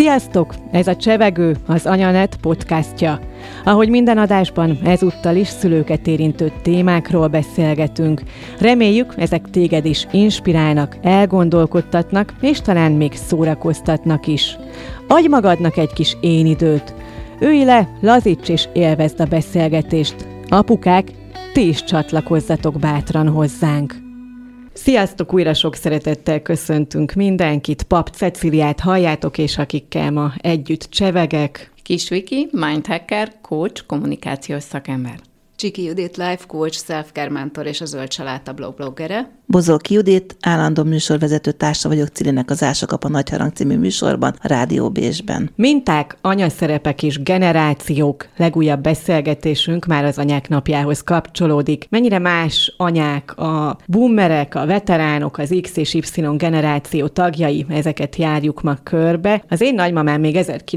Sziasztok! Ez a Csevegő, az Anyanet podcastja. Ahogy minden adásban, ezúttal is szülőket érintő témákról beszélgetünk. Reméljük, ezek téged is inspirálnak, elgondolkodtatnak, és talán még szórakoztatnak is. Adj magadnak egy kis én időt. Ülj le, lazíts és élvezd a beszélgetést. Apukák, ti is csatlakozzatok bátran hozzánk. Sziasztok! Újra sok szeretettel köszöntünk mindenkit. Pap Ceciliát halljátok, és akikkel ma együtt csevegek. Kis Viki, mindhacker, coach, kommunikációs szakember. Csiki Judit, life coach, self-care mentor és a Zöld Saláta blog bloggere. Bozóki Judit, állandó műsorvezető társa vagyok Cilinek az Ásakap a Nagyharang című műsorban, a Rádió Bésben. Minták, anyaszerepek és generációk. Legújabb beszélgetésünk már az anyák napjához kapcsolódik. Mennyire más anyák, a boomerek, a veteránok, az X és Y generáció tagjai, ezeket járjuk ma körbe. Az én nagymamám még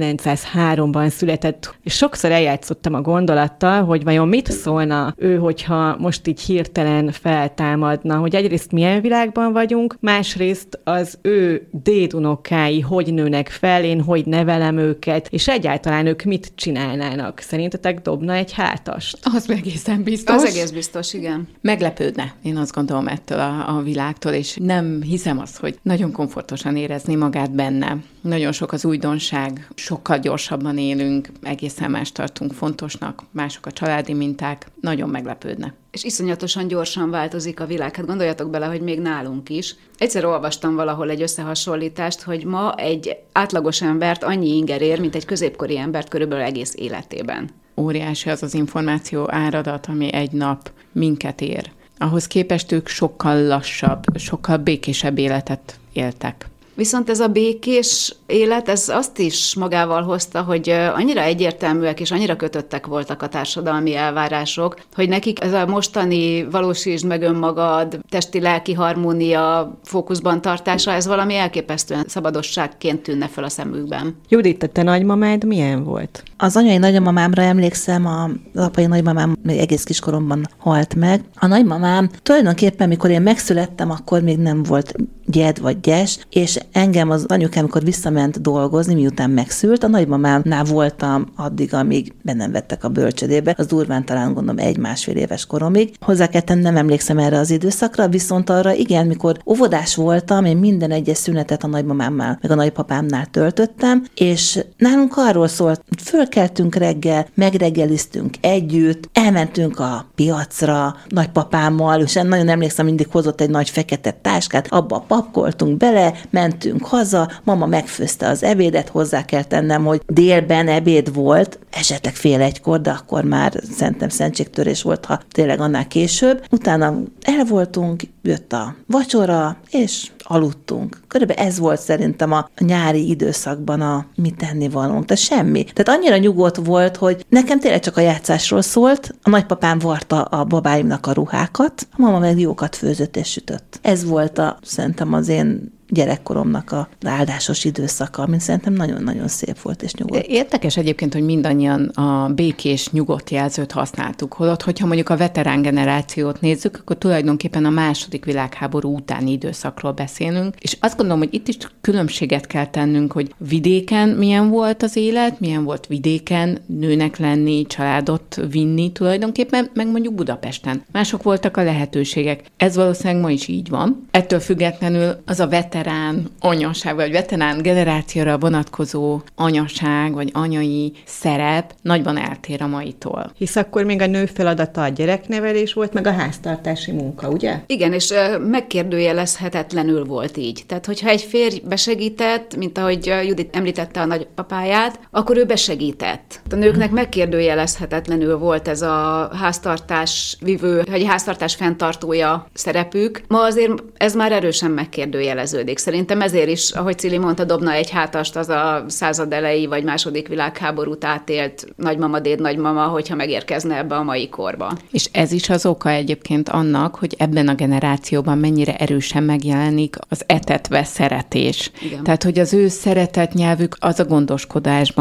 1903-ban született, és sokszor eljátszottam a gondolattal, hogy vajon mit szólna ő, hogyha most így hirtelen feltámadna, hogy egyrészt milyen világban vagyunk, másrészt az ő dédunokái hogy nőnek fel, én hogy nevelem őket, és egyáltalán ők mit csinálnának. Szerintetek dobna egy hátast? Az egészen biztos. Az egész biztos, igen. Meglepődne, én azt gondolom ettől a világtól, és nem hiszem azt, hogy nagyon komfortosan érezni magát benne. Nagyon sok az újdonság, sokkal gyorsabban élünk, egészen más tartunk fontosnak, mások a családi minták, nagyon meglepődne. És iszonyatosan gyorsan változik a világ. Hát gondoljatok bele, hogy még nálunk is. Egyszer olvastam valahol egy összehasonlítást, hogy ma egy átlagos embert annyi inger ér, mint egy középkori embert körülbelül egész életében. Óriási az az információ áradat, ami egy nap minket ér. Ahhoz képest ők sokkal lassabb, sokkal békésebb életet éltek. Viszont ez a békés élet, ez azt is magával hozta, hogy annyira egyértelműek és annyira kötöttek voltak a társadalmi elvárások, hogy nekik ez a mostani valósítsd meg önmagad, testi-lelki harmónia fókuszban tartása, ez valami elképesztően szabadosságként tűnne fel a szemükben. Judit, te nagymamád milyen volt? Az anyai nagymamámra emlékszem, az apai nagymamám még egész kiskoromban halt meg. A nagymamám tulajdonképpen, mikor én megszülettem, akkor még nem volt gyed vagy gyes, és engem az anyukám, amikor visszament dolgozni, miután megszült, a nagymamámnál voltam addig, amíg bennem vettek a bölcsödébe, az durván talán gondolom 1-1,5 éves koromig. Hozzá kell tenni, nem emlékszem erre az időszakra, viszont arra igen, mikor óvodás voltam, én minden egyes szünetet a nagymamámmal, meg a nagypapámnál töltöttem, és nálunk arról szólt, fölkeltünk reggel, megreggeliztünk együtt, elmentünk a piacra nagypapámmal, és nagyon emlékszem, mindig hozott egy nagy fekete táskát, abba papkoltunk bele, mentünk haza, mama megfőzte az ebédet, hozzá kell tennem, hogy délben ebéd volt, esetleg 12:30, de akkor már szerintem szentségtörés volt, ha tényleg annál később. Utána el voltunk, jött a vacsora, és aludtunk. Körülbelül ez volt szerintem a nyári időszakban a mi tennivalónk. Tehát semmi. Tehát annyira nyugodt volt, hogy nekem tényleg csak a játszásról szólt, a nagypapám varta a babáimnak a ruhákat, a mama meg jókat főzött és sütött. Ez volt szerintem az én gyerekkoromnak a áldásos időszaka, ami szerintem nagyon-nagyon szép volt és nyugodt. Érdekes egyébként, hogy mindannyian a békés, nyugodt jelzőt használtuk. Holott, hogyha mondjuk a veterán generációt nézzük, akkor tulajdonképpen a második világháború utáni időszakról beszélünk, és azt gondolom, hogy itt is különbséget kell tennünk, hogy vidéken milyen volt az élet, milyen volt vidéken nőnek lenni, családot vinni tulajdonképpen, meg mondjuk Budapesten. Mások voltak a lehetőségek. Ez valószínűleg ma is így van. Ettől függetlenül az a veterán anyaság, vagy veterán generációra vonatkozó anyaság, vagy anyai szerep nagyban eltér a maitól. Hisz akkor még a nő feladata a gyereknevelés volt, meg a háztartási munka, ugye? Igen, és megkérdőjelezhetetlenül volt így. Tehát, hogyha egy férj besegített, mint ahogy Judit említette a nagypapáját, akkor ő besegített. A nőknek megkérdőjelezhetetlenül volt ez a háztartás vivő, vagy háztartás fenntartója szerepük. Ma azért ez már erősen megkérdőjeleződik. Szerintem ezért is, ahogy Cili mondta, dobna egy hátast az a század elejé vagy második világháborút átélt nagymama, dédnagymama, hogyha megérkezne ebbe a mai korba. És ez is az oka egyébként annak, hogy ebben a generációban mennyire erősen megjelenik az etetve szeretés. Igen. Tehát, hogy az ő szeretett nyelvük az a gondoskodásban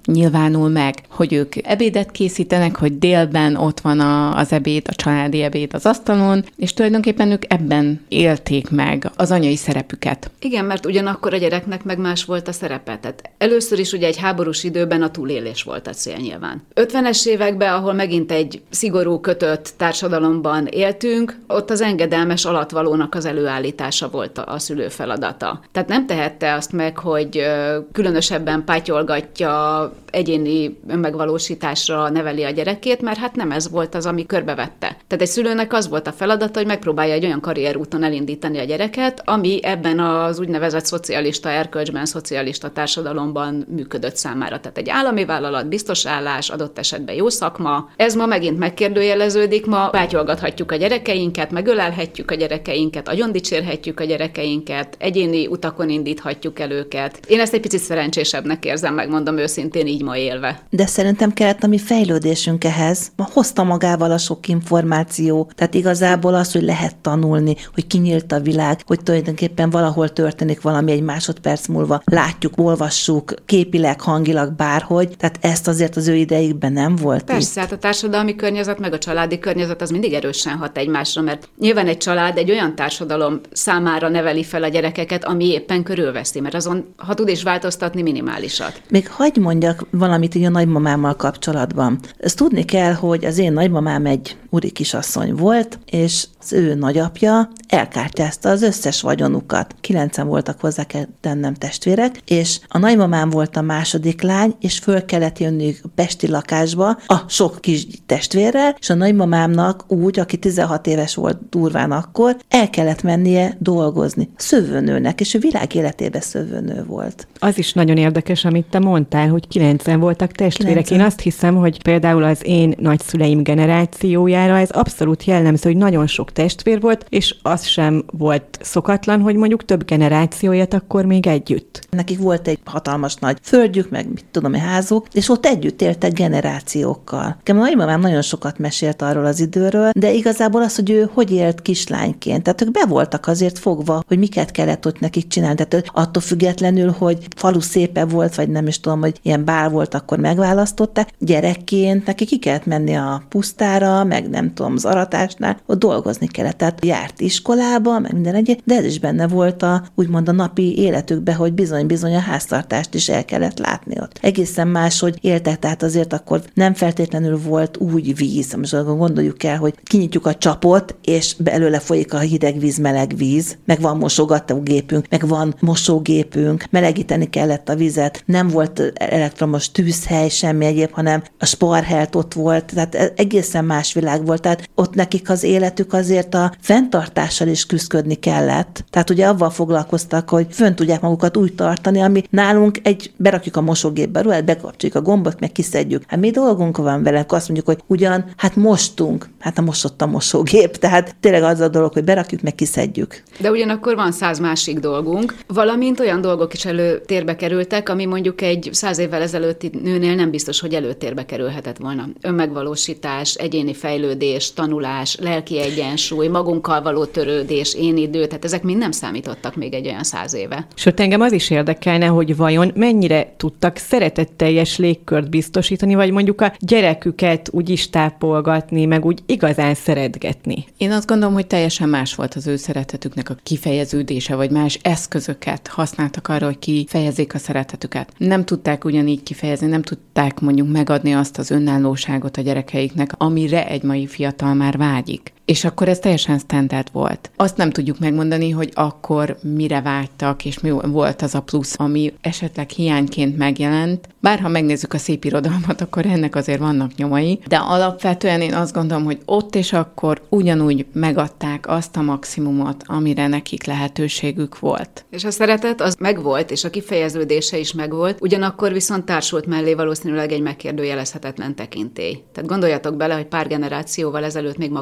nyilvánul meg, hogy ők ebédet készítenek, hogy délben ott van az ebéd, a családi ebéd az asztalon, és tulajdonképpen ők ebben élték meg az anyai szerepüket. Igen, mert ugyanakkor a gyereknek meg más volt a szerepe. Tehát először is ugye egy háborús időben a túlélés volt a cél nyilván. 50-es években, ahol megint egy szigorú kötött társadalomban éltünk, ott az engedelmes alatvalónak az előállítása volt a szülő feladata. Tehát nem tehette azt meg, hogy különösebben pátyolgatja, egyéni önmegvalósításra neveli a gyerekét, mert hát nem ez volt az, ami körbevette. Tehát egy szülőnek az volt a feladata, hogy megpróbálja egy olyan karrierúton elindítani a gyereket, ami ebben az úgynevezett szocialista erkölcsben, szocialista társadalomban működött számára. Tehát egy állami vállalat, biztos állás, adott esetben jó szakma. Ez ma megint megkérdőjeleződik, ma pátyolgathatjuk a gyerekeinket, megölelhetjük a gyerekeinket, agyondicsérhetjük a gyerekeinket, egyéni utakon indíthatjuk el őket. Én ezt egy picit szerencsésebbnek érzem, megmondom őszintén így ma élve. De szerintem kellett a mi fejlődésünk ehhez. Ma hozta magával a sok információ, tehát igazából az, hogy lehet tanulni, hogy kinyílt a világ, hogy tulajdonképpen valahol történik valami egy másodperc múlva, látjuk, olvassuk, képileg, hangilag, bárhogy, tehát ezt azért az ő ideigben nem volt. Persze, hát a társadalmi környezet meg a családi környezet az mindig erősen hat egymásra, mert nyilván egy család egy olyan társadalom számára neveli fel a gyerekeket, ami éppen körülveszi, mert azon, ha tud is változtatni, minimálisat. Még hagyj mondjak valamit így a nagymamámmal kapcsolatban. Ezt tudni kell, hogy az én nagymamám egy úri kisasszony volt, és az ő nagyapja elkártyázta az összes vagyonukat. 9-en voltak, hozzá kell tennem testvérek, és a nagymamám volt a második lány, és föl kellett jönniük a pesti lakásba a sok kis testvérrel, és a nagymamámnak úgy, aki 16 éves volt durván akkor, el kellett mennie dolgozni. Szövőnőnek, és ő világ életében szövőnő volt. Az is nagyon érdekes, amit te mondtál, hogy 9-en voltak testvérek. 9. Én azt hiszem, hogy például az én nagyszüleim generációjára ez abszolút jellemző, hogy nagyon sok testvér volt, és az sem volt szokatlan, hogy mondjuk több generációját akkor még együtt. Nekik volt egy hatalmas nagy földjük, meg mit tudom, házuk, és ott együtt éltek generációkkal. A nagymamám nagyon sokat mesélt arról az időről, de igazából az, hogy ő hogy élt kislányként. Tehát ők be voltak azért fogva, hogy miket kellett ott nekik csinálni. Tehát attól függetlenül, hogy falu szépe volt, vagy nem is tudom, hogy ilyen bál volt, akkor megválasztották. Gyerekként neki ki kellett menni a pusztára, meg nem tudom, az aratásnál, ott dolgozni kellett. Tehát járt iskolába, meg minden egyéb, de ez is benne volt úgymond a napi életükben, hogy bizony-bizony a háztartást is el kellett látni ott. Egészen máshogy éltek, tehát azért akkor nem feltétlenül volt úgy víz. Most akkor gondoljuk el, hogy kinyitjuk a csapot, és belőle folyik a hideg víz, meleg víz, meg van mosogatógépünk, meg van mosógépünk, melegíteni kellett a vizet, nem volt elektromos tűzhely, semmi egyéb, hanem a sparhelt ott volt, tehát egészen más világ volt, tehát ott nekik az életük azért a fenntartással is küzdködni kellett. Tehát ugye avval foglalkoztak, hogy fönn tudják magukat úgy tartani, ami nálunk berakjuk a mosógépbe, ruhát, bekapcsoljuk a gombot, meg kiszedjük. Hát mi dolgunk van vele, azt mondjuk, hogy ugyan, hát mostunk, hát a mosott a mosógép, tehát tényleg az a dolog, hogy berakjuk, meg kiszedjük. De ugyanakkor van 100 másik dolgunk, valamint olyan dolgok is előtérbe kerültek, ami mondjuk egy 100 évvel ezelőtti nőnél nem biztos, hogy előtérbe kerülhetett volna. Önmegvalósítás, egyéni fejlődés, tanulás, lelki egyensúly, magunkkal való törődés, én idő, tehát ezek mind nem számítottak még egy olyan 100 éve. Sőt, engem az is érdekelne, hogy vajon mennyire tudtak szeretetteljes légkört biztosítani, vagy mondjuk a gyereküket úgy is tápolgatni, meg úgy igazán szeretgetni. Én azt gondolom, hogy teljesen más volt az ő szeretetüknek a kifejeződése, vagy más eszközöket használtak arra, hogy kifejezzék a szeretetüket. Nem tudták ugyanígy kifejezni, nem tudták mondjuk megadni azt az önállóságot a gyerekeiknek, amire egy mai fiatal már vágyik. És akkor ez teljesen standard volt. Azt nem tudjuk megmondani, hogy akkor mire vágytak, és mi volt az a plusz, ami esetleg hiányként megjelent. Bár ha megnézzük a szép irodalmat, akkor ennek azért vannak nyomai, de alapvetően én azt gondolom, hogy ott és akkor ugyanúgy megadták azt a maximumot, amire nekik lehetőségük volt. És a szeretet az megvolt, és a kifejeződése is megvolt, ugyanakkor viszont társult mellé valószínűleg egy megkérdőjelezhetetlen tekintély. Tehát gondoljatok bele, hogy pár generációval ezelőtt még magázták a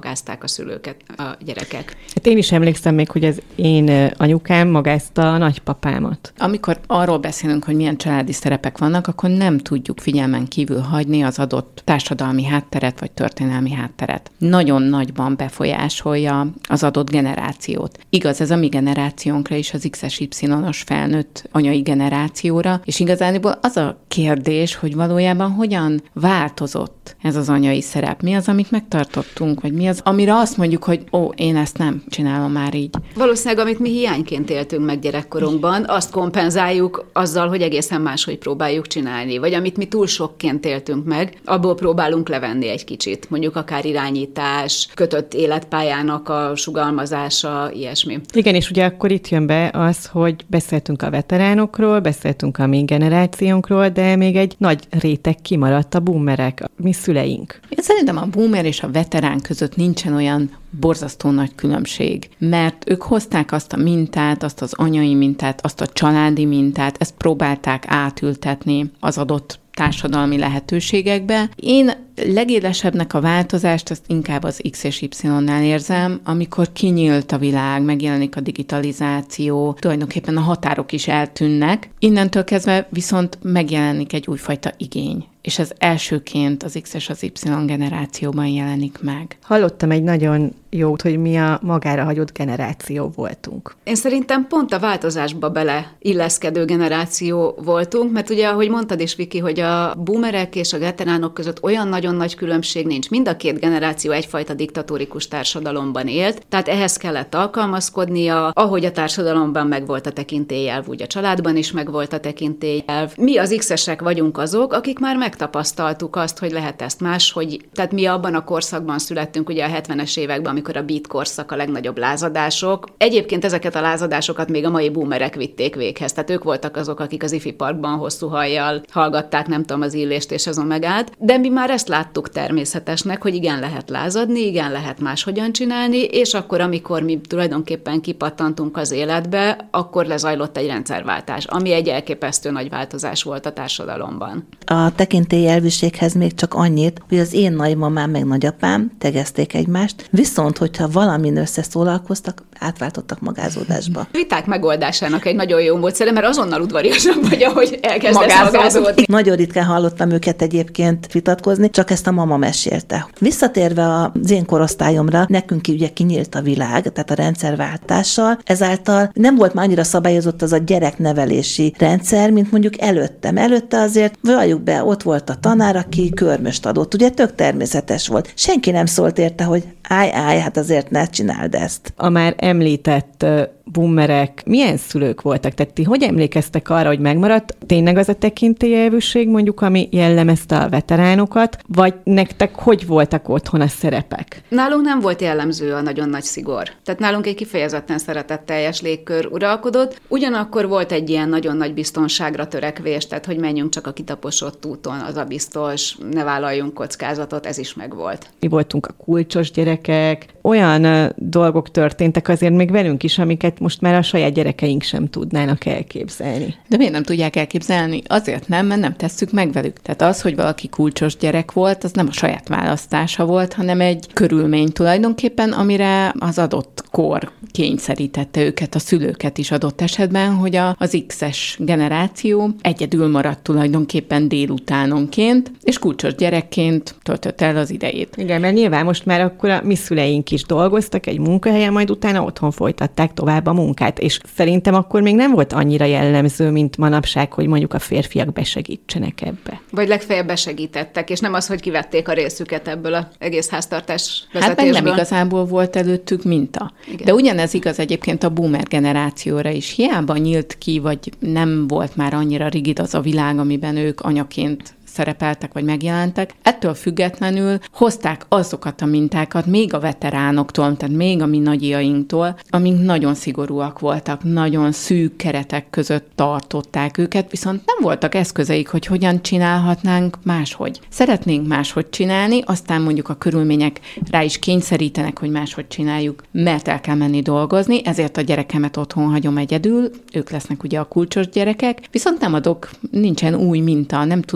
szülőket, a gyerekek. Hát én is emlékszem még, hogy az én anyukám magázta a nagypapámat. Amikor arról beszélünk, hogy milyen családi szerepek vannak, akkor nem tudjuk figyelmen kívül hagyni az adott társadalmi hátteret vagy történelmi hátteret. Nagyon nagyban befolyásolja az adott generációt. Igaz, ez a mi generációnkra is, az X-es Y-os felnőtt anyai generációra, és igazából az a kérdés, hogy valójában hogyan változott ez az anyai szerep. Mi az, amit megtartottunk, vagy mi az, amire azt mondjuk, hogy én ezt nem csinálom már így. Valószínűleg, amit mi hiányként éltünk meg gyerekkorunkban, azt kompenzáljuk azzal, hogy egészen máshogy próbáljuk csinálni. Vagy amit mi túl sokként éltünk meg, abból próbálunk levenni egy kicsit. Mondjuk akár irányítás, kötött életpályának a sugalmazása, ilyesmi. Igen, és ugye akkor itt jön be az, hogy beszéltünk a veteránokról, beszéltünk a mi generációnkról, de még egy nagy réteg kimaradt, a boomerek, mi szüleink. Én szerintem a boomer és a veterán között nincsen olyan borzasztó nagy különbség, mert ők hozták azt a mintát, azt az anyai mintát, azt a családi mintát, ezt próbálták átültetni az adott társadalmi lehetőségekbe. Én legélesebbnek a változást azt inkább az X és Y-nál érzem, amikor kinyílt a világ, megjelenik a digitalizáció, tulajdonképpen a határok is eltűnnek. Innentől kezdve viszont megjelenik egy újfajta igény, és ez elsőként az X és az Y generációban jelenik meg. Hallottam egy nagyon jót, hogy mi a magára hagyott generáció voltunk. Én szerintem pont a változásba beleilleszkedő generáció voltunk, mert ugye, ahogy mondtad is, Viki, hogy a boomerek és a veteránok között olyan nagyon nagy különbség nincs. Mind a két generáció egyfajta diktatórikus társadalomban élt, tehát ehhez kellett alkalmazkodnia, ahogy a társadalomban megvolt a tekintélyelv, úgy a családban is megvolt a tekintélyelv. Mi az X-esek vagyunk azok, akik már megtapasztaltuk azt, hogy lehet ezt máshogy, tehát mi abban a korszakban születtünk, ugye a 70-es években, amikor a beat korszak, a legnagyobb lázadások. Egyébként ezeket a lázadásokat még a mai boomerek vitték véghez, tehát ők voltak azok, akik az ifi parkban hosszú hajjal hallgatták, nem tudom, az Illést és az Omegát, de mi már ezt láttuk természetesnek, hogy igen, lehet lázadni, igen, lehet máshogyan csinálni, és akkor, amikor mi tulajdonképpen kipattantunk az életbe, akkor lezajlott egy rendszerváltás, ami egy elképesztő nagy változás volt a társadalomban. A tekintélyelvűséghez még csak annyit, hogy az én nagymamám meg nagyapám tegezték egymást, viszont, hogyha valamin összeszólalkoztak, átváltottak magázódásba. Viták megoldásának egy nagyon jó módszer, mert azonnal udvariasabb vagy, ahogy elkezdesz magázódni. Nagyon ritkán hallottam őket egyébként vitatkozni, csak ezt a mama mesélte. Visszatérve az én korosztályomra, nekünk ugye kinyílt a világ, tehát a rendszerváltással, ezáltal nem volt már annyira szabályozott az a gyereknevelési rendszer, mint mondjuk előttem. Előtte azért, valljuk be, ott volt a tanár, aki körmöst adott. Ugye tök természetes volt. Senki nem szólt érte, hogy állj, hát azért ne csináld ezt. A már említett boomerek milyen szülők voltak? Tehát ti hogy emlékeztek arra, hogy megmaradt tényleg az a tekintélyelvűség, mondjuk, ami jellemezte a veteránokat, vagy nektek hogy voltak otthon a szerepek? Nálunk nem volt jellemző a nagyon nagy szigor. Tehát nálunk egy kifejezetten szeretetteljes légkör uralkodott. Ugyanakkor volt egy ilyen nagyon nagy biztonságra törekvés, tehát hogy menjünk csak a kitaposott úton, az a biztos, ne vállaljunk kockázatot, ez is megvolt. Mi voltunk a kulcsos gyerekek, olyan dolgok történtek azért még velünk is, amiket most már a saját gyerekeink sem tudnának elképzelni. De miért nem tudják elképzelni? Azért nem, mert nem tesszük meg velük. Tehát az, hogy valaki kulcsos gyerek volt, az nem a saját választása volt, hanem egy körülmény tulajdonképpen, amire az adott kor kényszerítette őket, a szülőket is adott esetben, hogy az X-es generáció egyedül maradt tulajdonképpen délutánonként, és kulcsos gyerekként töltött el az idejét. Igen, mert nyilván most már akkor a mi szüleink is dolgoztak egy munkahelyen, majd utána otthon folytatták tovább a munkát, és szerintem akkor még nem volt annyira jellemző, mint manapság, hogy mondjuk a férfiak besegítsenek ebbe. Vagy legfeljebb besegítettek, és nem az, hogy kivették a részüket ebből az egész háztartás vezetésből. Hát meg nem igazából volt előttük minta. Igen. De ugyanez igaz egyébként a boomer generációra is. Hiába nyílt ki, vagy nem volt már annyira rigid az a világ, amiben ők anyaként szerepeltek, vagy megjelentek. Ettől függetlenül hozták azokat a mintákat még a veteránoktól, tehát még a mi nagyiainktól, amik nagyon szigorúak voltak, nagyon szűk keretek között tartották őket, viszont nem voltak eszközeik, hogy hogyan csinálhatnánk máshogy. Szeretnénk máshogy csinálni, aztán mondjuk a körülmények rá is kényszerítenek, hogy máshogy csináljuk, mert el kell menni dolgozni, ezért a gyerekemet otthon hagyom egyedül, ők lesznek ugye a kulcsos gyerekek, viszont nem adok, nincsen új minta, nem tudok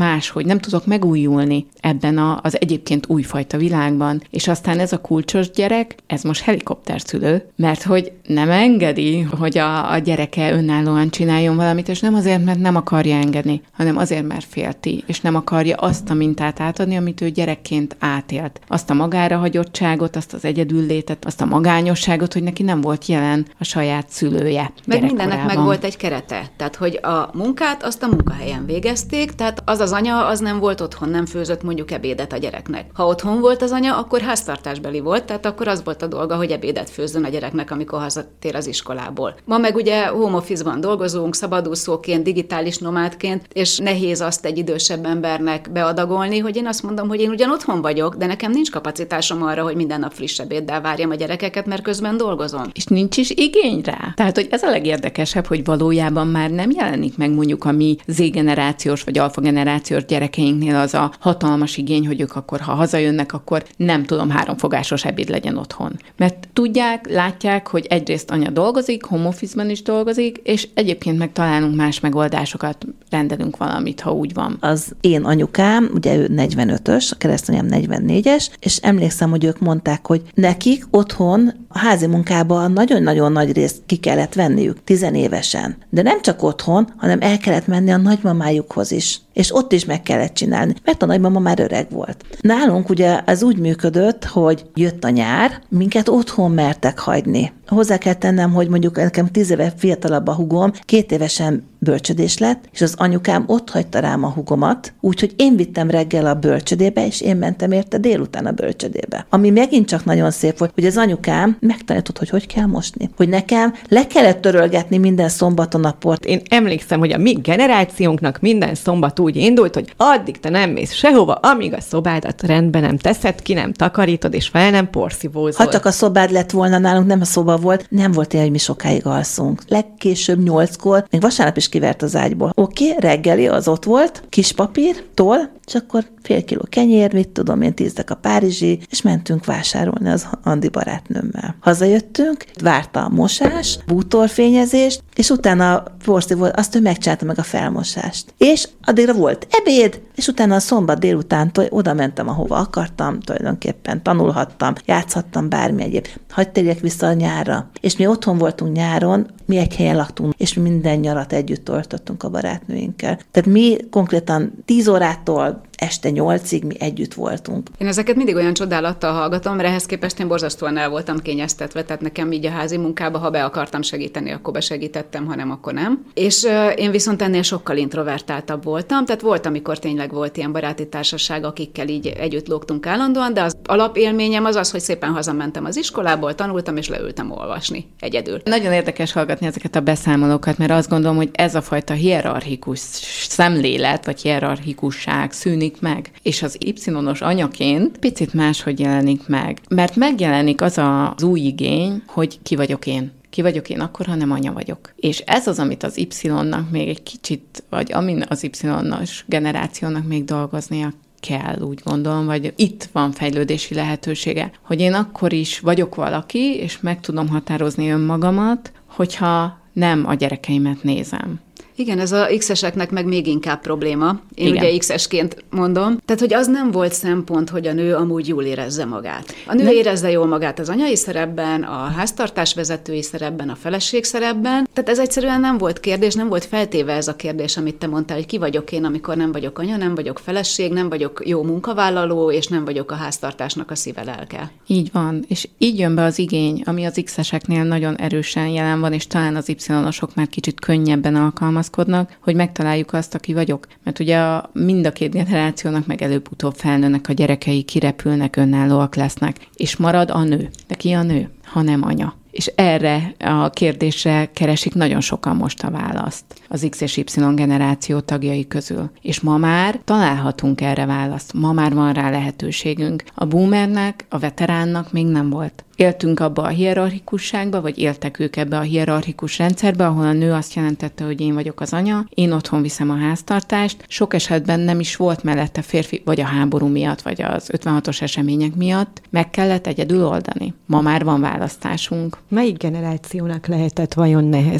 máshogy, nem tudok megújulni ebben az egyébként újfajta világban. És aztán ez a kulcsos gyerek, ez most helikopterszülő, mert hogy nem engedi, hogy a gyereke önállóan csináljon valamit, és nem azért, mert nem akarja engedni, hanem azért, mert félti, és nem akarja azt a mintát átadni, amit ő gyerekként átélt. Azt a magára hagyottságot, azt az egyedüllétet, azt a magányosságot, hogy neki nem volt jelen a saját szülője. Meg mindennek meg volt egy kerete. Tehát, hogy a munkát azt a munkahelyen végezték, tehát az anya, az nem volt otthon, nem főzött mondjuk ebédet a gyereknek. Ha otthon volt az anya, akkor háztartásbeli volt, tehát akkor az volt a dolga, hogy ebédet főzzön a gyereknek, amikor hazatér az iskolából. Ma meg ugye home office-ban dolgozunk, szabadúszóként, digitális nomádként, és nehéz azt egy idősebb embernek beadagolni, hogy én azt mondom, hogy én ugyan otthon vagyok, de nekem nincs kapacitásom arra, hogy minden nap friss ebéddel várjam a gyerekeket, mert közben dolgozom. És nincs is igény rá. Tehát, hogy ez a legérdekesebb, hogy valójában már nem jelenik meg mondjuk a mi Z-generációs vagy alfa-generációs gyerekeinknél az a hatalmas igény, hogy ők akkor, ha hazajönnek, akkor nem tudom, 3 fogásos ebéd legyen otthon. Mert tudják, látják, hogy egyrészt anya dolgozik, home office-ban is dolgozik, és egyébként meg találunk más megoldásokat, rendelünk valamit, ha úgy van. Az én anyukám, ugye ő 45-ös, a keresztanyám 44-es, és emlékszem, hogy ők mondták, hogy nekik otthon a házi munkában nagyon-nagyon nagy részt ki kellett venniük, 10 évesen. De nem csak otthon, hanem el kellett menni a nagymamájukhoz is. És ott is meg kellett csinálni, mert a nagymama már öreg volt. Nálunk ugye ez úgy működött, hogy jött a nyár, minket otthon mertek hagyni. Hozzá kell tennem, hogy mondjuk nekem 10 éve fiatalabb a hugom, 2 évesen bölcsödés lett, és az anyukám ott hagyta rám a hugomat, úgyhogy én vittem reggel a bölcsödébe, és én mentem érte délután a bölcsödébe. Ami megint csak nagyon szép volt, hogy az anyukám megtanított, hogy kell mosni. Hogy nekem le kellett törölgetni minden szombaton a port. Én emlékszem, hogy a mi generációnknak minden szombat úgy indult, hogy addig te nem mész sehova, amíg a szobádat rendben nem teszed, ki nem takarítod, és fel nem porszívózol. Ha csak a szobád lett volna, nálunk nem a szoba volt, nem volt ilyen, hogy mi sokáig alszunk. Legkésőbb 8-kor, még vasárnap is kivert az ágyból. Oké, reggeli az ott volt, kis papír, toll, és akkor fél kiló kenyér, mit tudom én, 10 a párizsi, és mentünk vásárolni az Andi barátnőmmel. Hazajöttünk, várta a mosás, bútorfényezést, és utána porszívózó, azt ő megcsinálta meg a felmosást. És addigra volt ebéd, és utána a szombat délutántól oda mentem, ahova akartam, tulajdonképpen tanulhattam, játszhattam bármi egyéb. Hadd térjek vissza a nyárra. És mi otthon voltunk nyáron, mi egy helyen laktunk, és mi minden nyarat együtt töltöttünk a barátnőinkkel. Tehát mi konkrétan 10 órától este 8-ig mi együtt voltunk. Én ezeket mindig olyan csodálattal hallgatom, mert ehhez képest én borzasztóan el voltam kényeztetve, tehát nekem így a házi munkába, ha be akartam segíteni, akkor besegítettem, ha nem, akkor nem. És én viszont ennél sokkal introvertáltabb voltam, tehát volt, amikor tényleg volt ilyen baráti társaság, akikkel így együtt lógtunk állandóan, de az alapélményem az, hogy szépen hazamentem az iskolából, tanultam és leültem olvasni egyedül. Nagyon érdekes hallgatni ezeket a beszámolókat, mert azt gondolom, hogy ez a fajta hierarchikus szemlélet, vagy hierarchikusság szűnik meg, és az Y-os anyaként picit máshogy jelenik meg. Mert megjelenik az az új igény, hogy ki vagyok én. Ki vagyok én akkor, ha nem anya vagyok. És ez az, amit az Y-nak még egy kicsit, vagy amin az Y-os generációnak még dolgoznia kell, úgy gondolom, vagy itt van fejlődési lehetősége, hogy én akkor is vagyok valaki, és meg tudom határozni önmagamat, hogyha nem a gyerekeimet nézem. Igen, ez a X-eseknek meg még inkább probléma. Én Igen. ugye X-esként mondom. Tehát, hogy az nem volt szempont, hogy a nő amúgy jól érezze magát. A nő érezze jól magát az anyai szerepben, a háztartás vezetői szerepben, a feleség szerepben. Tehát ez egyszerűen nem volt kérdés, nem volt feltéve ez a kérdés, amit te mondtál, hogy ki vagyok én, amikor nem vagyok anya, nem vagyok feleség, nem vagyok jó munkavállaló, és nem vagyok a háztartásnak a szíve lelke. Így van, és így jön be az igény, ami az X-eseknél nagyon erősen jelen van, és talán az Y-osok már kicsit könnyebben alkalmazkodnak, hogy megtaláljuk azt, aki vagyok. Mert ugye mind a két generációnak meg előbb-utóbb felnőnek a gyerekei, kirepülnek, önállóak lesznek, és marad a nő. De ki a nő, ha nem anya? És erre a kérdésre keresik nagyon sokan most a választ az X és Y generáció tagjai közül. És ma már találhatunk erre választ. Ma már van rá lehetőségünk. A boomernek, a veteránnak még nem volt. Éltünk abba a hierarchikusságba, vagy éltek ők ebbe a hierarchikus rendszerbe, ahol a nő azt jelentette, hogy én vagyok az anya, én otthon viszem a háztartást. Sok esetben nem is volt mellette férfi, vagy a háború miatt, vagy az 56-os események miatt. Meg kellett egyedül oldani. Ma már van választásunk. Melyik generációnak lehetett vajon nehezebb?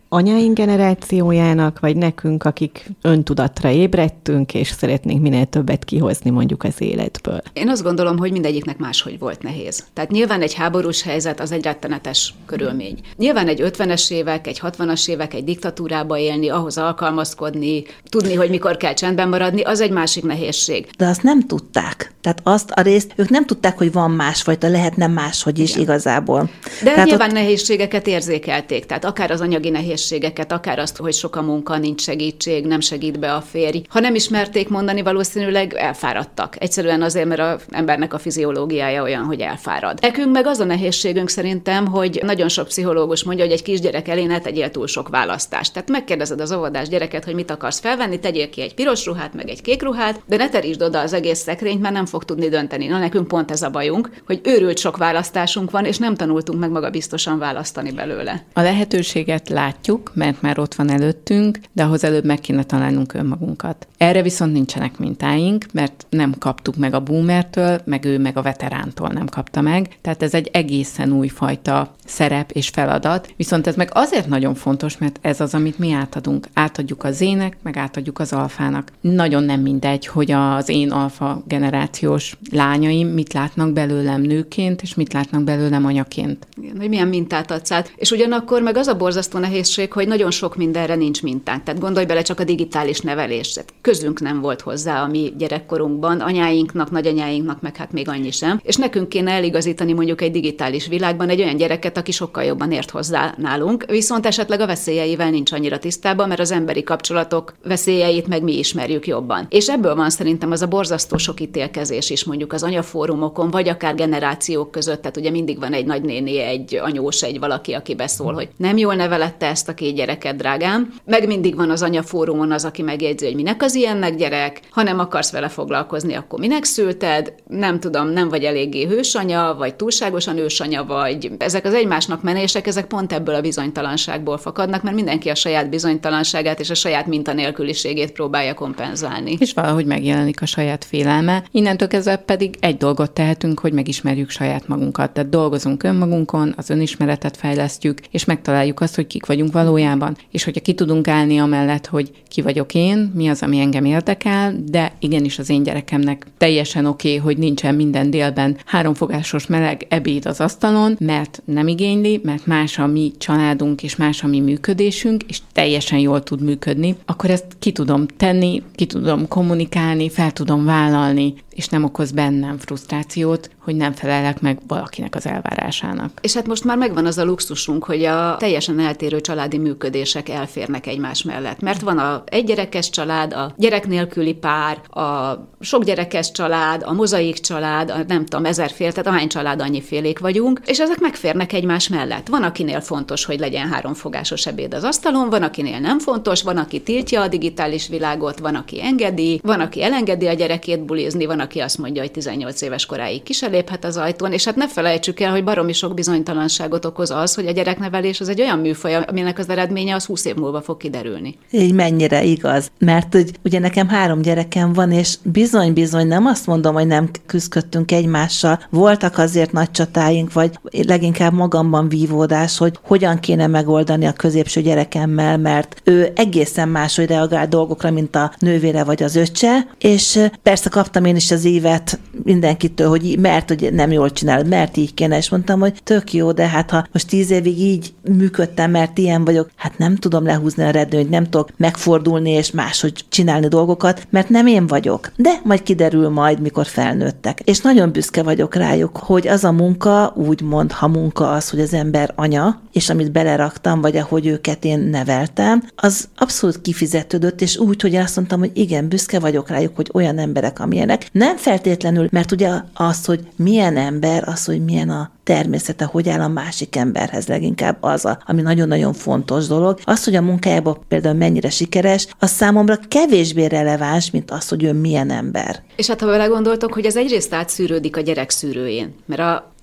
anyáink generációjának, vagy nekünk, akik öntudatra ébredtünk, és szeretnénk minél többet kihozni mondjuk az életből? Én azt gondolom, hogy mindegyiknek máshogy volt nehéz. Tehát nyilván egy háborús helyzet az egy rettenetes körülmény. Nyilván egy 50-es évek, egy 60-as évek, egy diktatúrába élni, ahhoz alkalmazkodni, tudni, hogy mikor kell csendben maradni, az egy másik nehézség. De azt nem tudták. Tehát azt a részt, ők nem tudták, hogy van másfajta, lehetne máshogy is igazából. De tehát nyilván nehézségeket érzékelték, tehát akár az anyagi nehézségeket, akár azt, hogy sok a munka, nincs segítség, nem segít be a férj. Ha nem ismerték mondani, valószínűleg elfáradtak. Egyszerűen azért, mert az embernek a fiziológiája olyan, hogy elfárad. Nekünk meg az a nehézségünk szerintem, hogy nagyon sok pszichológus mondja, hogy egy kisgyerek elé ne tegyél túl sok választást. Tehát megkérdezed az óvodás gyereket, hogy mit akarsz felvenni, tegyél ki egy piros ruhát, meg egy kék ruhát, de ne terítsd oda az egész szekrényt, mert nem fog tudni dönteni. Na, nekünk pont ez a bajunk, hogy őrült sok választásunk van, és nem tanultunk meg magabiztosan választani belőle. A lehetőséget látjuk, mert már ott van előttünk, de ahhoz előbb meg kéne találnunk önmagunkat. Erre viszont nincsenek mintáink, mert nem kaptuk meg a boomertől, meg ő meg a veterántól nem kapta meg. Tehát ez egy egészen újfajta szerep és feladat. Viszont ez meg azért nagyon fontos, mert ez az, amit mi átadunk. Átadjuk a Z-nek, meg átadjuk az alfának. Nagyon nem mindegy, hogy az én alfa generációs lányaim mit látnak belőlem nőként, és mit látnak belőlem anyaként. Igen, hogy milyen mintát adsz át. És ugyanakkor meg az a borzasztó nehézség, hogy nagyon sok mindenre nincs mintánk. Tehát gondolj bele csak a digitális nevelésre. Közünk nem volt hozzá a mi gyerekkorunkban, anyáinknak, nagyanyáinknak, meg hát még annyi sem. És nekünk kéne eligazítani mondjuk egy digitális világban egy olyan gyereket, aki sokkal jobban ért hozzá nálunk, viszont esetleg a veszélyeivel nincs annyira tisztában, mert az emberi kapcsolatok veszélyeit meg mi ismerjük jobban. És ebből van szerintem az a borzasztó sok ítélkezés is mondjuk az anyafórumokon, vagy akár generációk között, tehát ugye mindig van egy nagynéni, egy anyós, egy valaki, aki beszól, hogy nem jól nevelette ezt a két gyereket, drágám. Meg mindig van az anyafórumon az, aki megjegyzi, hogy minek az ilyennek gyerek, ha nem akarsz vele foglalkozni, akkor minek szülted, nem tudom, nem vagy eléggé hősanya, vagy túlságosan ősanya vagy. Ezek az egymásnak menések, ezek pont ebből a bizonytalanságból fakadnak, mert mindenki a saját bizonytalanságát és a saját mintanélküliségét próbálja kompenzálni. És valahogy megjelenik a saját félelme. Innentől kezdve pedig egy dolgot tehetünk, hogy megismerjük saját magunkat. Tehát dolgozunk önmagunkon, az önismeretet fejlesztjük, és megtaláljuk azt, hogy kik vagyunk valójában. És hogyha ki tudunk állni amellett, hogy ki vagyok én, mi az, ami engem érdekel, de igenis az én gyerekemnek teljesen oké, hogy nincsen minden délben 3 fogásos meleg ebéd az asztalon, mert nem igényli, mert más a mi családunk, és más a mi működésünk, és teljesen jól tud működni, akkor ezt ki tudom tenni, ki tudom kommunikálni, fel tudom vállalni, és nem okoz bennem frusztrációt, hogy nem felelek meg valakinek az elvárásának. És hát most már megvan az a luxusunk, hogy a teljesen eltérő családi működések elférnek egymás mellett. Mert van a egygyerekes család, a gyerek nélküli pár, a sokgyerekes család, a mozaik család, a nem tudom, 1000 fél, tehát ahány család, annyi félék vagyunk, és ezek megférnek egymás mellett. Van, akinél fontos, hogy legyen 3 fogásos ebéd az asztalon, van, akinél nem fontos, van, aki tiltja a digitális világot, van, aki engedi, van, aki elengedi a gyerekét bulizni, van, aki azt mondja, hogy 18 éves koráig ki se léphet az ajtón, és hát ne felejtsük el, hogy baromi sok bizonytalanságot okoz az, hogy a gyereknevelés az egy olyan műfaj, aminek az eredménye az 20 év múlva fog kiderülni. Így mennyire igaz. Mert ugye nekem 3 gyerekem van, és bizony nem azt mondom, hogy nem küzdködtünk egymással. Voltak azért nagy csatáink, vagy leginkább magamban vívódás, hogy hogyan kéne megoldani a középső gyerekemmel, mert ő egészen máshogy reagál dolgokra, mint a nővére vagy az öccse, és persze kaptam én is az évet mindenkitől, hogy mert hogy nem jól csinálod, mert így kéne, és mondtam, hogy tök jó, de hát ha most 10 évig így működtem, mert ilyen vagyok, hát nem tudom lehúzni a redőnyt, nem tudok megfordulni és máshogy csinálni dolgokat, mert nem én vagyok. De majd kiderül majd, mikor felnőttek. És nagyon büszke vagyok rájuk, hogy az a munka, úgymond, ha munka az, hogy az ember anya, és amit beleraktam, vagy ahogy őket én neveltem, az abszolút kifizetődött, és úgy, hogy azt mondtam, hogy igen, büszke vagyok rájuk, hogy olyan emberek, amilyenek. Nem feltétlenül, mert ugye az, hogy milyen ember, az, hogy milyen a természete, hogy áll a másik emberhez leginkább az, ami nagyon-nagyon fontos dolog. Az, hogy a munkájában például mennyire sikeres, az számomra kevésbé releváns, mint az, hogy ő milyen ember. És hát ha belegondoltok, hogy ez egyrészt átszűrődik a gyerek szűrőjén, mert a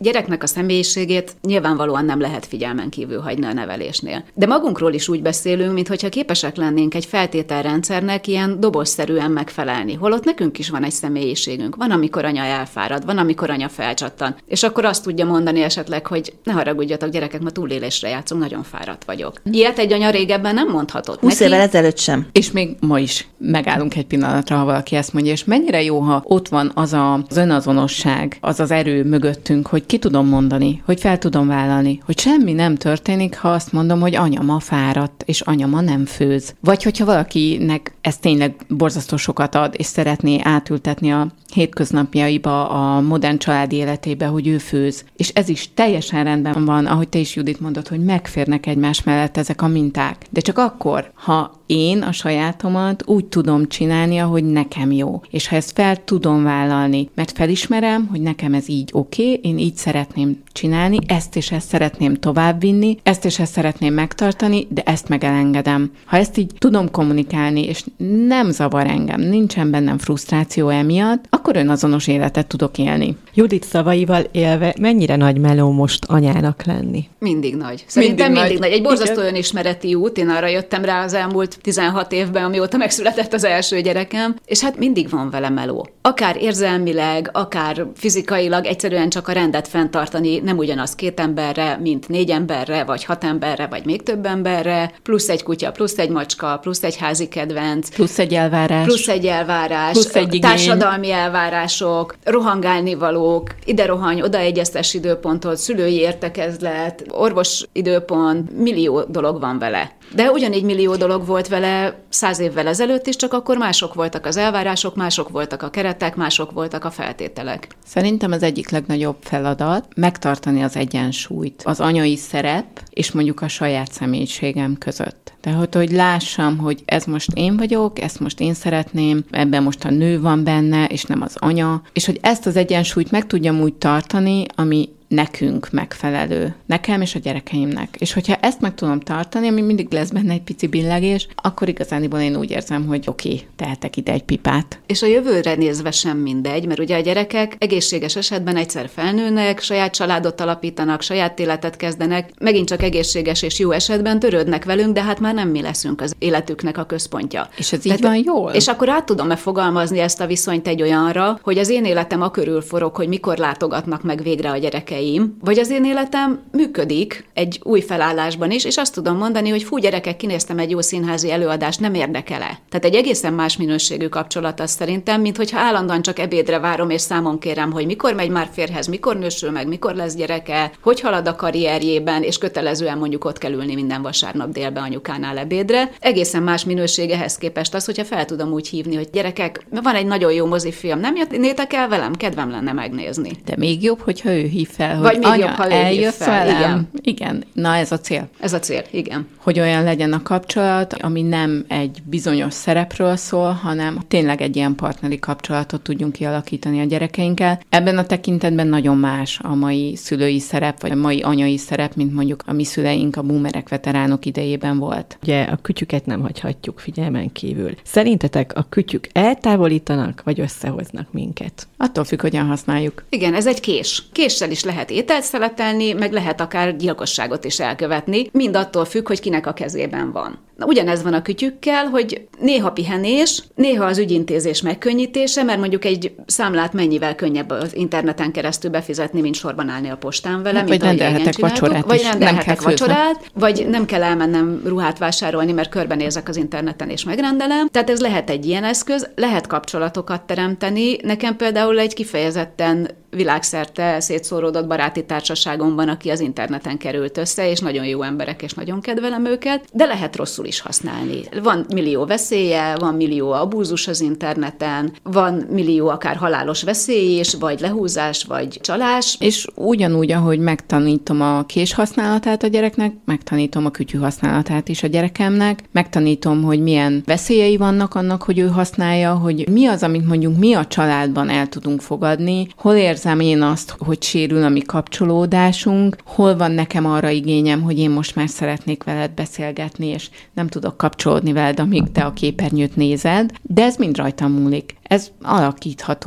gyereknek a személyiségét nyilvánvalóan nem lehet figyelmen kívül hagyni a nevelésnél. De magunkról is úgy beszélünk, mintha képesek lennénk egy feltételrendszernek ilyen dobozszerűen megfelelni. Holott nekünk is van egy személyiségünk. Van, amikor anya elfárad, van, amikor anya felcsattan. És akkor azt tudja mondani esetleg, hogy ne haragudjatok, gyerekek, ma túlélésre játszunk, nagyon fáradt vagyok. Ilyet egy anya régebben nem mondhatott. 20 évvel ezelőtt sem. És még ma is megállunk egy pillanatra, ha valaki ezt mondja, és mennyire jó, ha ott van az önazonosság, az az erő mögöttünk, hogy ki tudom mondani, hogy fel tudom vállalni, hogy semmi nem történik, ha azt mondom, hogy anya ma fáradt, és anya ma nem főz. Vagy hogyha valakinek ez tényleg borzasztó sokat ad, és szeretné átültetni a hétköznapjaiba, a modern családi életébe, hogy ő főz. És ez is teljesen rendben van, ahogy te is, Judit, mondod, hogy megférnek egymás mellett ezek a minták. De csak akkor, ha én a sajátomat úgy tudom csinálni, ahogy nekem jó. És ha ezt fel tudom vállalni, mert felismerem, hogy nekem ez így oké, én így szeretném csinálni, ezt és ezt szeretném továbbvinni, ezt és ezt szeretném megtartani, de ezt meg elengedem. Ha ezt így tudom kommunikálni, és nem zavar engem, nincsen bennem frusztráció emiatt, akkor önazonos életet tudok élni. Judit szavaival élve, mennyire nagy meló most anyának lenni? Mindig nagy. Szerintem mindig nagy. Egy borzasztó önismereti út, én arra jöttem rá az elmúlt 16 évben, amióta megszületett az első gyerekem, és hát mindig van vele meló. Akár érzelmileg, akár fizikailag, egyszerűen csak a rendet fenntartani nem ugyanaz 2 emberre, mint 4 emberre, vagy 6 emberre, vagy még több emberre, plusz egy kutya, plusz egy macska, plusz egy házi kedvenc, plusz egy elvárás, plusz egy társadalmi elvárások, rohangálni valók, ide rohany, oda egyeztes időpontot, szülői értekezlet, orvos időpont, millió dolog van vele. De ugyanígy millió dolog volt vele 100 évvel ezelőtt is, csak akkor mások voltak az elvárások, mások voltak a keretek, mások voltak a feltételek. Szerintem az egyik legnagyobb feladat megtartani az egyensúlyt az anyai szerep és mondjuk a saját személyiségem között. Tehát, hogy lássam, hogy ez most én vagyok, ezt most én szeretném, ebben most a nő van benne, és nem az anya, és hogy ezt az egyensúlyt meg tudjam úgy tartani, ami nekünk megfelelő, nekem és a gyerekeimnek. És hogyha ezt meg tudom tartani, ami mindig lesz benne egy pici billegés, akkor igazániból én úgy érzem, hogy oké, tehetek ide egy pipát. És a jövőre nézve sem mindegy, mert ugye a gyerekek egészséges esetben egyszer felnőnek, saját családot alapítanak, saját életet kezdenek, megint csak egészséges és jó esetben törődnek velünk, de hát már nem mi leszünk az életüknek a központja. És ez így van jól? És akkor át tudom-e fogalmazni ezt a viszonyt egy olyanra, hogy az én életem akörül forog, hogy mikor látogatnak meg végre a gyerekeim, vagy az én életem működik egy új felállásban is, és azt tudom mondani, hogy fú, gyerekek, kinéztem egy jó színházi előadást, nem érdekel-e? Tehát egy egészen más minőségű kapcsolat az szerintem, mint hogyha állandóan csak ebédre várom, és számon kérem, hogy mikor megy már férjhez, mikor nősül meg, mikor lesz gyereke, hogy halad a karrierjében, és kötelezően mondjuk ott kell ülni minden vasárnap délbe anyukánál ebédre. Egészen más minőség ehhez képest az, hogyha fel tudom úgy hívni, hogy gyerekek, van egy nagyon jó mozifilm, nem jöttétek el velem? Kedvem lenne megnézni. De még jobb, hogyha ő hív fel, hogy vagy még anya, jobb, ha eljössz fel. velem. Igen. Na, ez a cél. Ez a cél, igen. Hogy olyan legyen a kapcsolat, ami nem egy bizonyos szerepről szól, hanem tényleg egy ilyen partneri kapcsolatot tudjunk kialakítani a gyerekeinkkel. Ebben a tekintetben nagyon más a mai szülői szerep, vagy a mai anyai szerep, mint mondjuk a mi szüleink, a boomerek, veteránok idejében volt. Ugye a kütyüket nem hagyhatjuk figyelmen kívül. Szerintetek a kütyük eltávolítanak, vagy összehoznak minket? Attól függ, hogyan használjuk. Igen, ez egy kés. Késsel is lehet ételt szeletelni, meg lehet akár gyilkosságot is elkövetni, mind attól függ, hogy kinek a kezében van. Na, ugyanez van a kütyükkel, hogy néha pihenés, néha az ügyintézés megkönnyítése, mert mondjuk egy számlát mennyivel könnyebb az interneten keresztül befizetni, mint sorban állni a postán vele, vagy rendelhetek vacsorát vagy rendelhetek vacsorát, vagy nem kell elmennem ruhát vásárolni, mert körbenézek az interneten és megrendelem. Tehát ez lehet egy ilyen eszköz, lehet kapcsolatokat teremteni. Nekem például egy kifejezetten világszerte szétszóródott baráti társaságom van, aki az interneten került össze, és nagyon jó emberek, és nagyon kedvelem őket, de lehet rosszul is használni. Van millió veszélye, van millió abúzus az interneten, van millió akár halálos veszély is, vagy lehúzás, vagy csalás. És ugyanúgy, ahogy megtanítom a kés használatát a gyereknek, megtanítom a kütyű használatát is a gyerekemnek, megtanítom, hogy milyen veszélyei vannak annak, hogy ő használja, hogy mi az, amit mondjuk mi a családban el tudunk fogadni, hol érzem én azt, hogy sérül a mi kapcsolódásunk, hol van nekem arra igényem, hogy én most már szeretnék veled beszélgetni, és nem tudok kapcsolódni veled, amíg te a képernyőt nézed, de ez mind rajtam múlik. Ez alakítható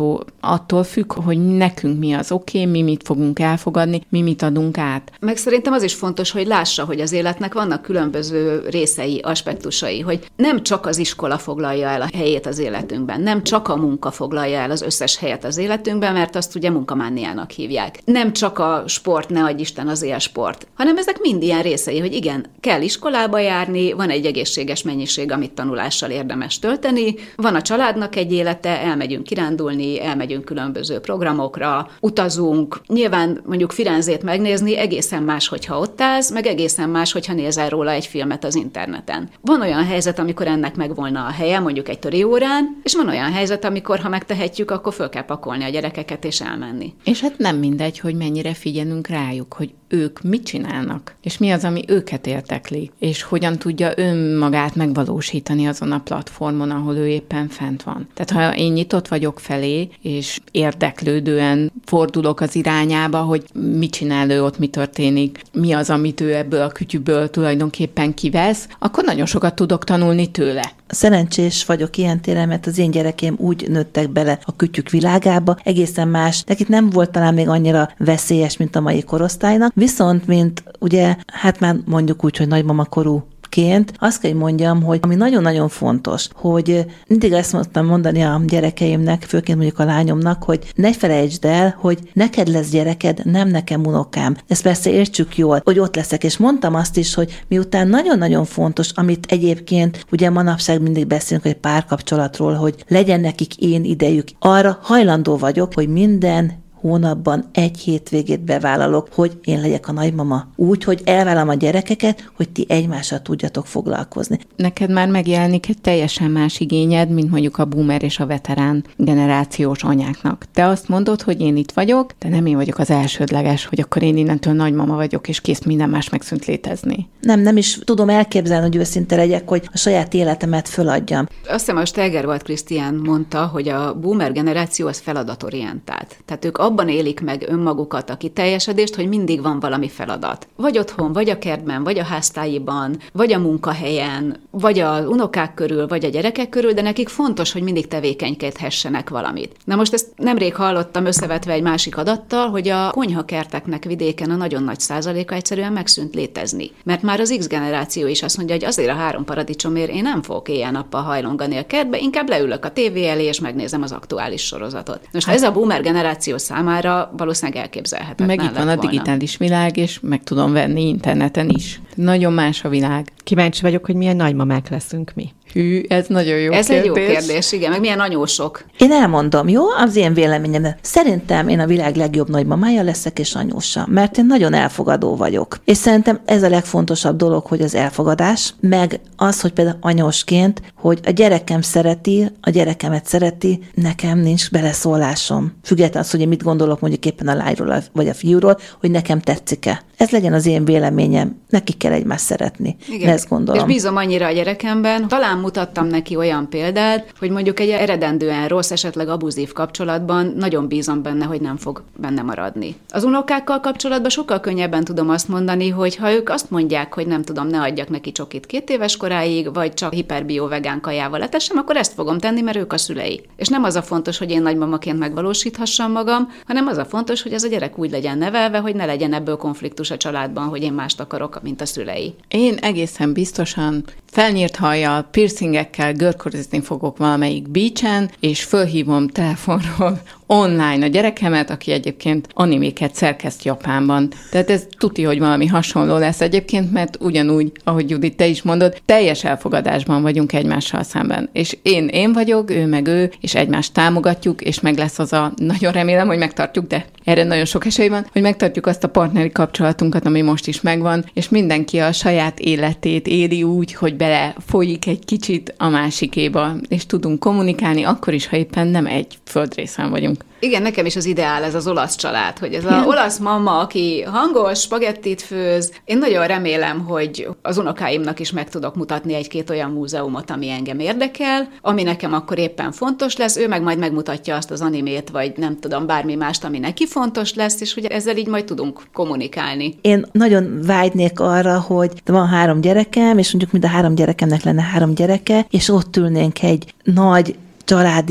attól függ, hogy nekünk mi az oké, mi mit fogunk elfogadni, mi mit adunk át. Meg szerintem az is fontos, hogy lássa, hogy az életnek vannak különböző részei, aspektusai, hogy nem csak az iskola foglalja el a helyét az életünkben, nem csak a munka foglalja el az összes helyet az életünkben, mert azt ugye munkamániának hívják. Nem csak a sport, ne adj Isten az élsport, hanem ezek mind ilyen részei, hogy igen, kell iskolába járni, van egy egészséges mennyiség, amit tanulással érdemes tölteni, van a családnak egy élete, elmegyünk kirándulni, elmegyünk különböző programokra, utazunk. Nyilván mondjuk Firenzét megnézni egészen más, hogyha ott állsz, meg egészen más, hogyha nézel róla egy filmet az interneten. Van olyan helyzet, amikor ennek megvolna a helye, mondjuk egy töriórán, és van olyan helyzet, amikor ha megtehetjük, akkor föl kell pakolni a gyerekeket és elmenni. És hát nem mindegy, hogy mennyire figyelünk rájuk, hogy ők mit csinálnak, és mi az, ami őket értekli, és hogyan tudja önmagát megvalósítani azon a platformon, ahol ő éppen fent van. Tehát ha én nyitott vagyok felé, és érdeklődően fordulok az irányába, hogy mit csinál ő ott, mi történik, mi az, amit ő ebből a kütyűből tulajdonképpen kivesz, akkor nagyon sokat tudok tanulni tőle. Szerencsés vagyok ilyen téren, mert az én gyerekeim úgy nőttek bele a kütyük világába, egészen más, nekik nem volt talán még annyira veszélyes, mint a mai korosztálynak, viszont mint ugye, hát már mondjuk úgy, hogy nagymamakorú azt kell, hogy mondjam, hogy ami nagyon-nagyon fontos, hogy mindig ezt mondtam mondani a gyerekeimnek, főként mondjuk a lányomnak, hogy ne felejtsd el, hogy neked lesz gyereked, nem nekem unokám. Ezt persze értsük jól, hogy ott leszek, és mondtam azt is, hogy miután nagyon-nagyon fontos, amit egyébként ugye manapság mindig beszélünk egy párkapcsolatról, hogy legyen nekik én idejük. Arra hajlandó vagyok, hogy minden hónapban egy hétvégét bevállalok, hogy én legyek a nagymama. Úgy, hogy elvállalom a gyerekeket, hogy ti egymással tudjatok foglalkozni. Neked már megjelenik egy teljesen más igényed, mint mondjuk a boomer és a veterán generációs anyáknak. Te azt mondod, hogy én itt vagyok, de nem én vagyok az elsődleges, hogy akkor én innentől nagymama vagyok, és kész, minden más megszűnt létezni. Nem is tudom elképzelni, hogy őszinte legyek, hogy a saját életemet föladjam. Azt hiszem, a Steigerwald Krisztián mondta, hogy a boomer generáció az feladatorientált. Tehát ők abban élik meg önmagukat a kiteljesedést, hogy mindig van valami feladat. Vagy otthon, vagy a kertben, vagy a háztáiban, vagy a munkahelyen, vagy az unokák körül, vagy a gyerekek körül, de nekik fontos, hogy mindig tevékenykedhessenek valamit. Na most ezt nemrég hallottam összevetve egy másik adattal, hogy a konyhakerteknek vidéken a nagyon nagy százaléka egyszerűen megszűnt létezni. Mert már az X generáció is azt mondja, hogy azért a 3 paradicsomért én nem fogok éjjel-nappal hajlongani a kertbe, inkább leülök a tévé elé, és megnézem az aktuális sorozatot. Most ez a boomer generáció számára valószínűleg elképzelhetetlen. Meg itt van a digitális világ, és meg tudom venni interneten is. Nagyon más a világ. Kíváncsi vagyok, hogy milyen nagymamák leszünk mi. Hű, ez nagyon jó kérdés. Ez egy jó kérdés, igen, meg milyen anyósok. Én elmondom, jó? Az én véleményem, de szerintem én a világ legjobb nagymamája leszek és anyósa, mert én nagyon elfogadó vagyok. És szerintem ez a legfontosabb dolog, hogy az elfogadás, meg az, hogy például anyósként, hogy a gyerekem szereti, a gyerekemet szereti, nekem nincs beleszólásom. Függetlenül az, hogy én mit gondolok mondjuk éppen a lányról vagy a fiúról, hogy nekem tetszik-e. Ez legyen az én véleményem. Nekik kell egymást szeretni. Igen. Ezt gondolom. És bízom annyira a gyerekemben. Talán mutattam neki olyan példát, hogy mondjuk egy eredendően rossz, esetleg abuzív kapcsolatban nagyon bízom benne, hogy nem fog benne maradni. Az unokákkal kapcsolatban sokkal könnyebben tudom azt mondani, hogy ha ők azt mondják, hogy nem tudom, ne adjak neki csokit 2 éves koráig, vagy csak hiperbió vegán kajával etessem, akkor ezt fogom tenni, mert ők a szülei. És nem az a fontos, hogy én nagymamaként megvalósíthassam magam, hanem az a fontos, hogy ez a gyerek úgy legyen nevelve, hogy ne legyen ebből konfliktus a családban, hogy én mást akarok, mint a szülei. Én egészen biztosan felnyírt hajjal, piercingekkel görkorizni fogok valamelyik beachen, és fölhívom telefonról online a gyerekemet, aki egyébként animéket szerkeszt Japánban. Tehát ez tuti, hogy valami hasonló lesz egyébként, mert ugyanúgy, ahogy Judit, te is mondod, teljes elfogadásban vagyunk egymással szemben. És én vagyok, ő meg ő, és egymást támogatjuk, és meg lesz az a, nagyon remélem, hogy megtartjuk, de erre nagyon sok esély van, hogy megtartjuk azt a partneri kapcsolatunkat, ami most is megvan, és mindenki a saját életét éli úgy, hogy bele folyik egy kicsit a másikéba, és tudunk kommunikálni, akkor is, ha éppen nem egy földrészen vagyunk. Igen, nekem is az ideál ez az olasz család, hogy ez az olasz mama, aki hangos, spagettit főz. Én nagyon remélem, hogy az unokáimnak is meg tudok mutatni 1-2 olyan múzeumot, ami engem érdekel, ami nekem akkor éppen fontos lesz, ő meg majd megmutatja azt az animét, vagy nem tudom, bármi mást, ami neki fontos lesz, és hogy ezzel így majd tudunk kommunikálni. Én nagyon vágynék arra, hogy van 3 gyerekem, és mondjuk mind a 3 gyerekemnek lenne 3 gyereke, és ott ülnénk egy nagy családi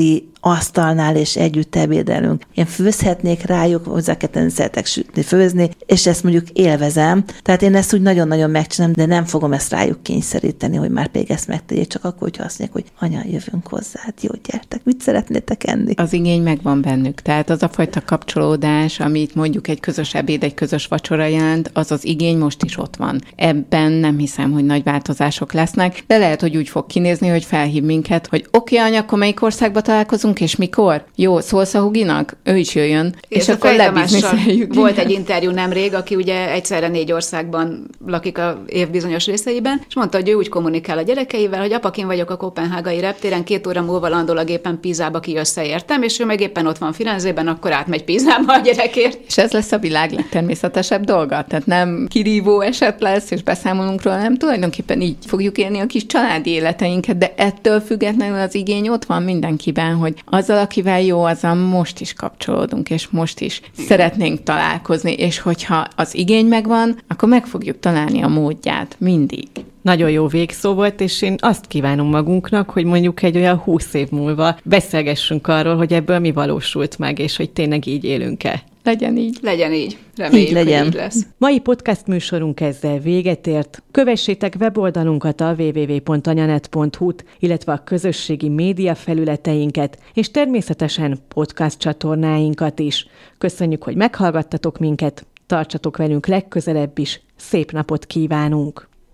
asztalnál, és együtt ebédelünk. Én főzhetnék rájuk, hozzáketten szeretek sütni, főzni, és ezt mondjuk élvezem. Tehát én ezt úgy nagyon-nagyon megcsinálom, de nem fogom ezt rájuk kényszeríteni, hogy már pedig ezt megtegyék, csak akkor, hogyha azt mondják, hogy anya, jövünk hozzád, jó, gyertek, mit szeretnétek enni? Az igény megvan bennük. Tehát az a fajta kapcsolódás, amit mondjuk egy közös ebéd, egy közös vacsora jelent, az igény most is ott van. Ebben nem hiszem, hogy nagy változások lesznek, de lehet, hogy úgy fog kinézni, hogy felhív minket, hogy oké, anya, akkor melyik országba találkozunk, és mikor? Jó, szólsz a Huginak? Ő is jöjjön. És akkor lebizniszeljük. Volt egy interjú nemrég, aki ugye egyszerre 4 országban lakik a év bizonyos részeiben, és mondta, hogy ő úgy kommunikál a gyerekeivel, hogy apakin vagyok a koppenhágai reptéren, 2 óra múlva landol a gépen Pizába, ki összeértem, és ő meg éppen ott van Firenzében, akkor átmegy Pizába a gyerekért. És ez lesz a világ legtermészetesebb dolga. Tehát nem kirívó eset lesz, és beszámolunk róla, nem tulajdonképpen így fogjuk élni a kis családi életeinket, de ettől függetlenül az igény ott van mindenkiben, hogy azzal, akivel jó, azzal most is kapcsolódunk, és most is szeretnénk találkozni, és hogyha az igény megvan, akkor meg fogjuk találni a módját mindig. Nagyon jó végszó volt, és én azt kívánom magunknak, hogy mondjuk egy olyan 20 év múlva beszélgessünk arról, hogy ebből mi valósult meg, és hogy tényleg így élünk-e. Legyen így. Legyen így. Reméljük, így legyen. hogy így lesz. Mai podcast műsorunk ezzel véget ért. Kövessétek weboldalunkat a www.anyanet.hu-t, illetve a közösségi média felületeinket, és természetesen podcast csatornáinkat is. Köszönjük, hogy meghallgattatok minket, tartsatok velünk legközelebb is, szép napot kívánunk!